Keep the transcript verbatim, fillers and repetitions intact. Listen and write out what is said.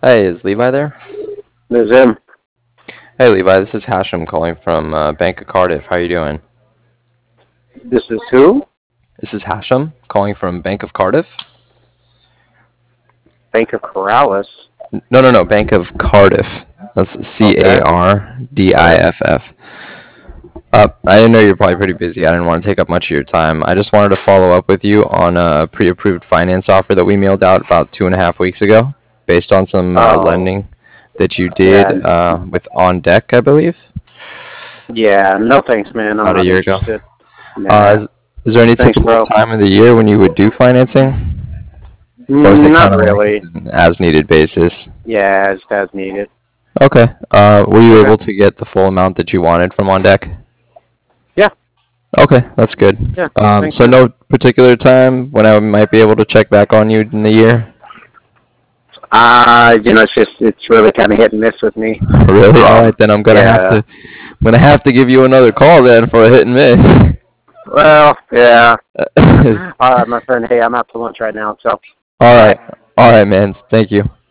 Hey, is Levi there? There's him. Hey, Levi, this is Hashem calling from uh, Bank of Cardiff. How you doing? This is who? This is Hashem calling from Bank of Cardiff. Bank of Corrales. No, no, no, Bank of Cardiff. That's C A Okay. R D I Alright. F F. Uh, I didn't know you're probably pretty busy. I didn't want to take up much of your time. I just wanted to follow up with you on a pre-approved finance offer that we mailed out about two and a half weeks ago, based on some uh, Oh, lending that you yeah. did uh, with On Deck, I believe, Yeah, no thanks, man. I'm about a not year ago. interested. Uh, Nah. is, is there any Thanks, typical bro. time of the year when you would do financing? Or is Mm, it not kind of like really. just an as-needed basis? Yeah, just as needed. Okay. Uh, were you Okay. able to get the full amount that you wanted from On Deck? Yeah, Okay, that's good. yeah. Um, Thanks, so man. no particular time when I might be able to check back on you in the year? Uh, you know, it's just, it's really kind of hit and miss with me. Really? All right, Um, then I'm gonna have to yeah. I'm gonna have to give you another call then for a hit and miss. Well, yeah. Alright, my friend. Hey, I'm out to lunch right now, so. All right. Bye. All right, man. Thank you.